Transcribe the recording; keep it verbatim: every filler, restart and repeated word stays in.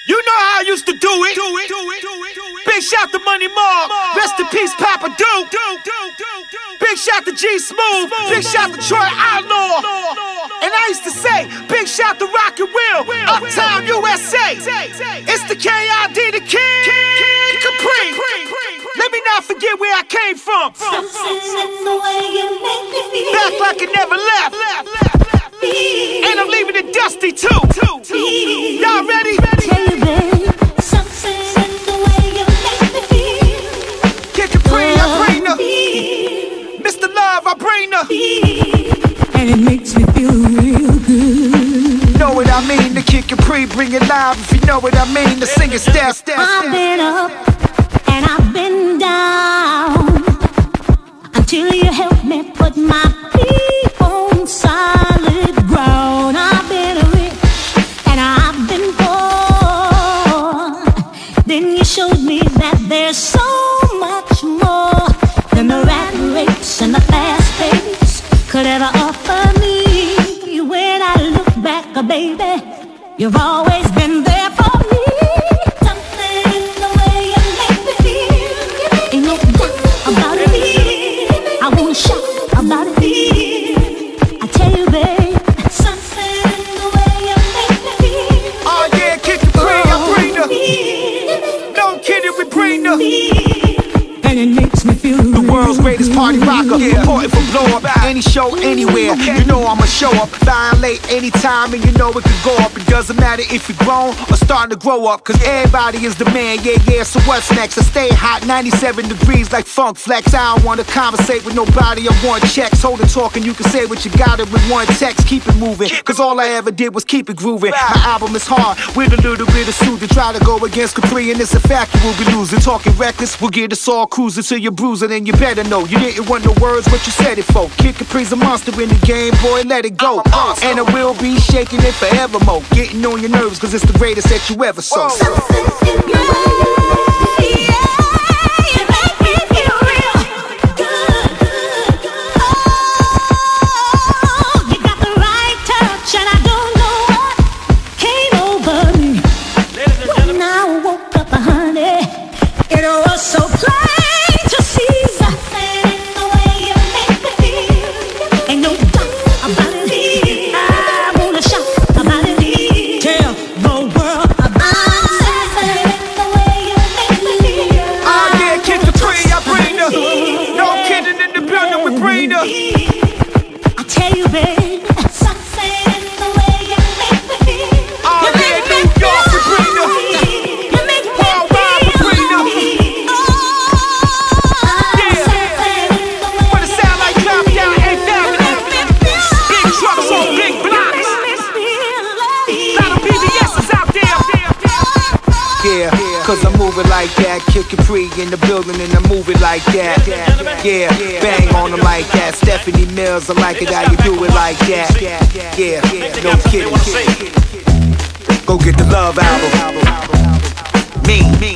You know how I used to do it. Do it. Do it. Do it. Big shout to Money Mark. Rest in peace, Papa Duke. Big shout to G Smooth. Big shout to Troy Outlaw. And I used to say, big shout to Rock and Will. Uptown U S A. It's the K I D, the King Capri. Let me not forget where I came from. Back like it never left. And I'm leaving it dusty too. Y'all ready? Tell you, babe, something in the way you make me feel. Kid Capri, I bring the Mister Love, I bring the and it makes me feel real good. Know what I mean? The Kid Capri, bring it live if you know what I mean. The singing step. I've been up and I've been down until you help me put my feet on solid ground. I've been rich and I've been poor. Then you showed me that there's so much more than the rat race and the fast pace could ever offer me. When I look back, baby, you've always been there for me. Something in the way you make me feel. Ain't no doubt about it. I wanna shout about it. I tell you, babe, something in the way you make me feel. Oh yeah, Kid Capri, I bring the No kidding, we bring the And it makes me feel the world's greatest party rocker, yeah. Important for blow up, any show, anywhere. Okay. You know I'ma show up, violate anytime, and you know it could go up. It doesn't matter if you're grown or starting to grow up, cause everybody is the man, yeah, yeah. So what's next? I stay hot, ninety-seven degrees like Funk Flex. I don't wanna conversate with nobody, I want checks. Hold it talking, you can say what you got it with one text. Keep it moving, cause all I ever did was keep it grooving. My album is hard, with a little bit of soothing. Try to go against Capri, and it's a fact you will be losing. Talking reckless, we'll get us all cruising till you're bruising, and you better know you didn't want no words, but you said it, folk. Kid Capri's a monster in the game, boy, let it go. And I will be shaking it forevermore. Getting on your nerves, cause it's the greatest that you ever saw. Cause I move it like that, Kid Capri in the building and I move it like that. Yeah, bang on them like that. Stephanie Mills, I like it how you do it like that. Yeah, no kidding. Go get the Love album. Me, me.